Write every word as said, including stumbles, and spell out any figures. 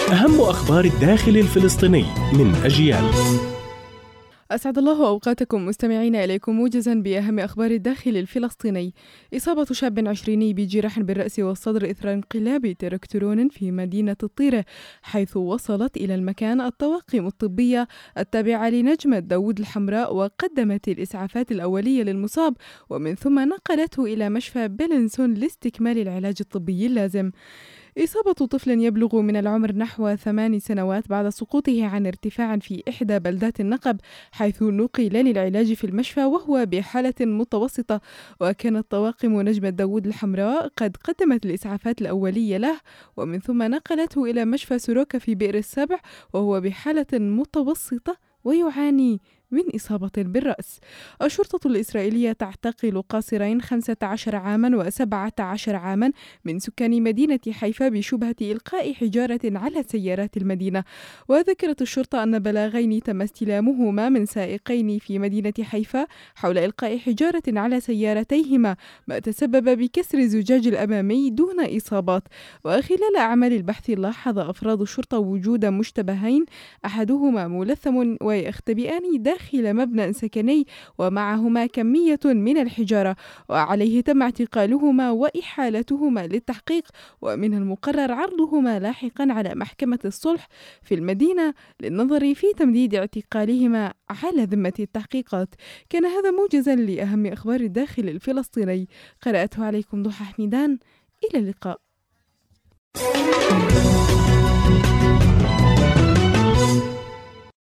أهم أخبار الداخل الفلسطيني من أجيال. أسعد الله أوقاتكم مستمعين، إليكم موجزا بأهم أخبار الداخل الفلسطيني. إصابة شاب عشريني بجرح بالرأس والصدر إثر انقلاب تراكتورون في مدينة الطيرة، حيث وصلت إلى المكان الطواقم الطبية التابعة لنجمة داود الحمراء وقدمت الإسعافات الأولية للمصاب، ومن ثم نقلته إلى مشفى بيلينسون لاستكمال العلاج الطبي اللازم. إصابة طفل يبلغ من العمر نحو ثمان سنوات بعد سقوطه عن ارتفاع في إحدى بلدات النقب، حيث نقل للعلاج في المشفى وهو بحالة متوسطة، وكانت طواقم نجمة داود الحمراء قد قدمت الإسعافات الأولية له، ومن ثم نقلته إلى مشفى سوروكا في بئر السبع وهو بحالة متوسطة ويعاني من إصابة بالرأس. الشرطة الإسرائيلية تعتقل قاصرين خمسة عشر عاما وسبعة عشر عاما من سكان مدينة حيفا بشبهة إلقاء حجارة على سيارات المدينة. وذكرت الشرطة أن بلاغين تم استلامهما من سائقين في مدينة حيفا حول إلقاء حجارة على سيارتيهما، ما تسبب بكسر الزجاج الأمامي دون إصابات. وخلال أعمال البحث لاحظ أفراد الشرطة وجود مشتبهين، أحدهما ملثم ويختبئان داخل مبنى سكني ومعهما كمية من الحجارة، وعليه تم اعتقالهما وإحالتهما للتحقيق، ومن المقرر عرضهما لاحقا على محكمة الصلح في المدينة للنظر في تمديد اعتقالهما على ذمة التحقيقات. كان هذا موجزا لأهم أخبار الداخل الفلسطيني، قرأته عليكم ضحى حميدان. إلى اللقاء.